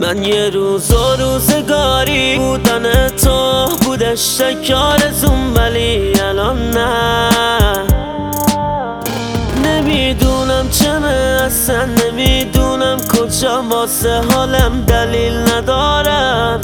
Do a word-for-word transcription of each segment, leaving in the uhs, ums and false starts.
من یه روز و روزگاری بودن تو بودش تک آرزوم، ولی الان نه. نمیدونم چمه اصلا، نمیدونم کجا، واسه حالم دلیل ندارم.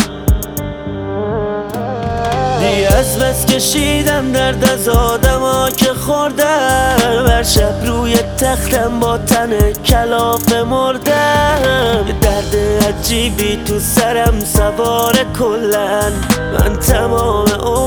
دی از بس کشیدم درد از آدم ها که خوردم، هر شب روی تختم با تن کلاف مردم. یه درد عجیبی تو سرم سوار کلن، من تمام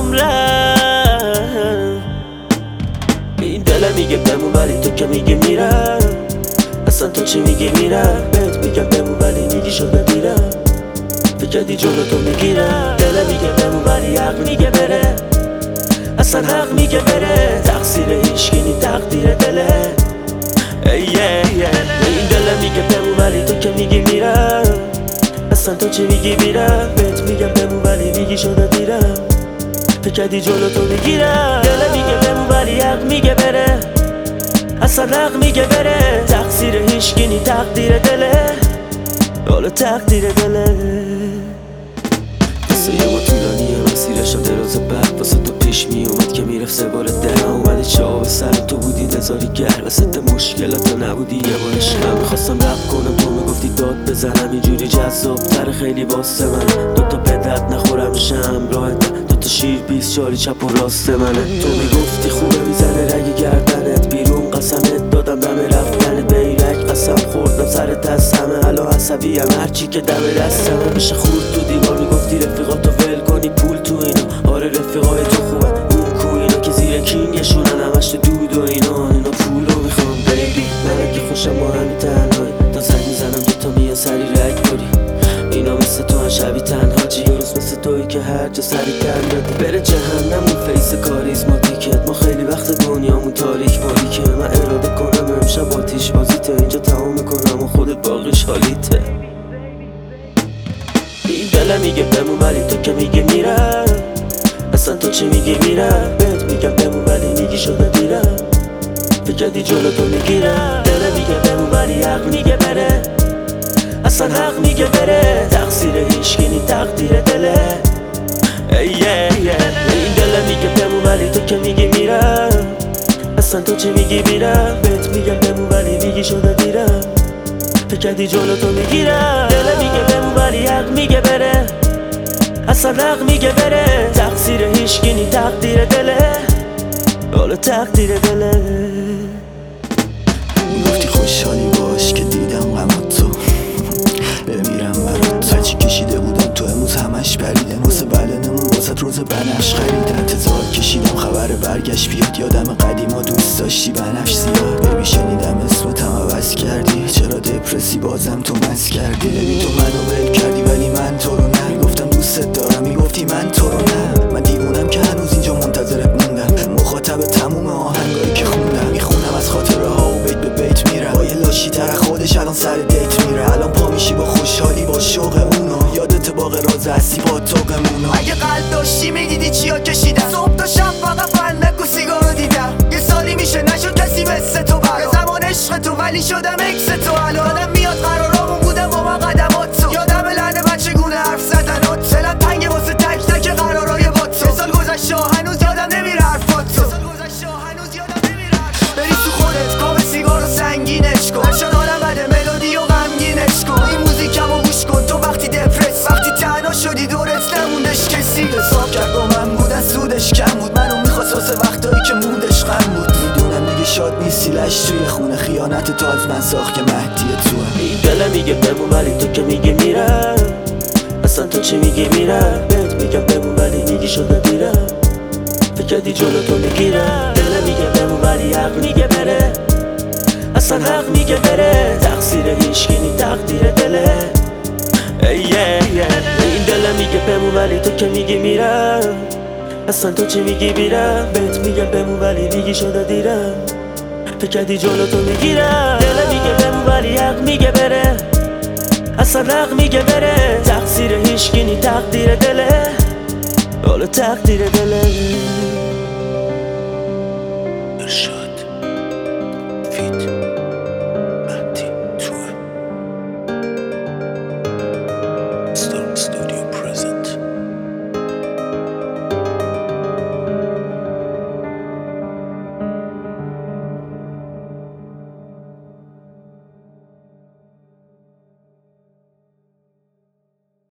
عمرم. این دلم میگه بمون ولی تو که میگه میرم. اصلا تو چی میگی میرم؟ بهت میگم بمون ولی میگی شده میرم. فکر کردی جلو تو میگیرم. دلم میگه بمون ولی حق میگه بره. اصلا حق میگه بره. تقصیر هیچکی نی، تقدیر دله. ای ای ای این دلم میگه بمون ولی تو که میگی میرم. اصلا تو چی میگی میرم؟ بهت میگم بمون ولی میگی شده میرم. فکر کردی جلو تو میگیرم. دلم میگه بمون ولی حق میگه بره. اصلا حق میگه بره. تقصیر هیچکی نی، تقدیر دله. حالا تقدیر دله. قصه ما طولانیه، مسیرشم دراز برق واسه تو پیش می اومد که میرفت سوار ده. اومده چاو به سر تو بودی نزاری گر وسط مشکلات نبودی. یه بار عشقم میخواستم رپ کنم، تو میگفتی داد بزنم. اینجوری جذاب تر خیلی واسه من. دوتا به درد نخورم شم راه دوتا شیر بیست چاری چپ و راست منه. تو میگفتی خوبه میزنه رگ گردنت بیرون، قسمت دادم دم رفتن بیرک. قسم خوردم سر دستمه، الان عصبی هم هرچی که دم دستمه. میشه خورد تو دیوار، میگفتی رفیقاتو ول کنی پول تو اینا. آره رفیقای تو خوبه، اون کو اینا که زیر کینگشونن همش تو دود و اینا. اینا پولو میخوام بیبی، من اگه خوشم با همی تنهایی. تا زنگ میزنم دوتا میان سری رگ کنی. اینا مثل تو هم شبی تنها جی، یه روز مثل توی که هر جا سری تن دادی. بره جهنم اون فیس کاریزماتیکت. ما خیلی وقت دنیامون تاریک باریکه. من اراده کنم امشب آتیش بازی تا اینجا تمام میکنم و خودت باقیش حالیته. این دلم میگه بمون ولی تو که میگی میرم. اصلا تو چی میگی میرم؟ بهت میگم بمون ولی میگی شده میرم. فکر کردی جلو تو میگیرم. دلم میگه بمون ولی حق میگه بره. اصلا حق میگه بره. تقصیر هیچکی نی، تقدیر دله. ای ای ای این دلم میگه بمون ولی تو که میگی میرم. اصلا تو چی میگی میرم؟ بهت میگم بمون ولی میگی شده میرم. فکر کردی جلو تو میگیرم. دلم میگه بمون ولی حق میگه بره. اصلا حق میگه بره. تقصیر هیچکی نی، تقدیر دله. حالا تقدیر دله. گفتی خوشحالی باش که دیدم غمات تو بمیرم برات. هرچی کشیده بودم تو امروز همش پریده. واسه بدنمون واسه روز بنفش خریدم. انتظار کشیدم خبر برگشت بیاد. یادم قدیما دوست داشتی بنفش زیاد. ببی شنیدم اسمتم عوض کردی. چرا دپرسی بازم تو مس کردی؟ ببی تو منو ول کردی ولی من تو رو نه. گفتم دوستت دارم میگفتی من تو رو نه. من دیوونم که هنوز اینجا منتظرت موندم. مخاطب تموم آهنگایی که خوندم. میخونم از خاطره ها و بیت به بیت میرم. با یه لاشی تر خودش الان سر دیت میره. الان پا میشی با خوشحالی با شوق اونو. یادت باغ راز هستی با توقمونو. اگه قلب داشتی میدیدی چیا کشیدم. صبح تا شب فقط فندک و سیگارو دیدم. یه سالی میشه نشد کسی مثل تو برام. یه زمان عشق تو ولی شدم اکس تو. الانم میاد قرارامون بودم با من قدمات تو. یادم لعنه بچگونه حرف زدنات. دلم تنگه واسه تک تک قرارای با تو. سه سال گذشته هنوز یادم نمیره حرفات تو. بری تو خودت کام سیگارو سنگینش کن. شد حالم بده ملودی و غمگینش کن. این موزیکمو گوش کن تو وقتی دپرس. وقتی تنها شدی دورت نموندش کسی. حساب کرد با من بودن سودش کم بود. منو میخواست واسه وقتایی که موندش غم بود. میدونم دیگه شاد نیستی لش توی خونه. خیانت تو از من ساخت که مهدی تو هم. این دلم میگه بمون ولی تو که میگی میرم. اصلا تو چی میگی میرم؟ بهت میگم بمون ولی میگی شده میرم. فکر کردی جلو تو میگیرم. دلم میگه بمون ولی حق میگه بره. اصلا حق میگه بره. تقصیر هیچکی نی، تقدیر دله. ای ای ای این دلم میگه بمون ولی تو که میگی میرم. اصلا تو چی میگی میرم؟ بهت میگم بمون ولی میگی شده دیرم. فکر کردی جلو تو میگیرم. دلم میگه بمون ولی حق میگه بره. اصلا حق میگه بره. تقصیر هیچکی نی، تقدیر دله. حالا تقدیر دله.